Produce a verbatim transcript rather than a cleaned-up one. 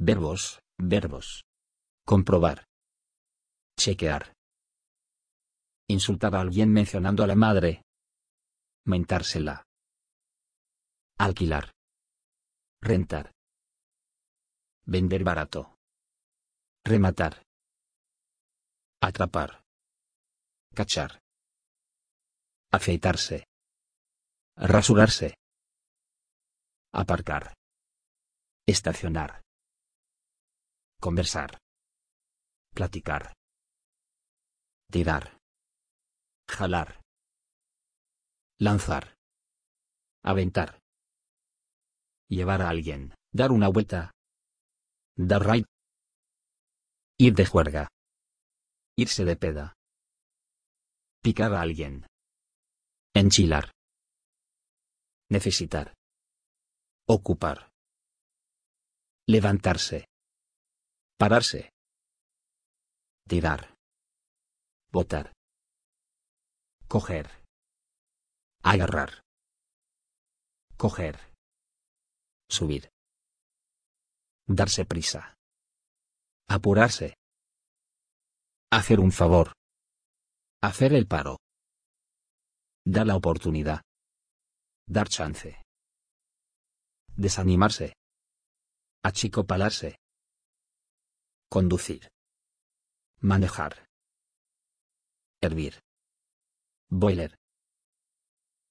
Verbos, verbos. Comprobar. Chequear. Insultar a alguien mencionando a la madre. Mentársela. Alquilar. Rentar. Vender barato. Rematar. Atrapar. Cachar. Afeitarse. Rasurarse. Aparcar. Estacionar. Conversar. Platicar. Tirar. Jalar. Lanzar. Aventar. Llevar a alguien, dar una vuelta. Dar ride. Ir de juerga. Irse de peda. Picar a alguien. Enchilar. Necesitar. Ocupar. Levantarse. Pararse. Tirar. Botar. Coger. Agarrar. Coger. Subir. Darse prisa. Apurarse. Hacer un favor. Hacer el paro. Dar la oportunidad. Dar chance. Desanimarse. Achicopalarse. Conducir. Manejar. Hervir. Boiler.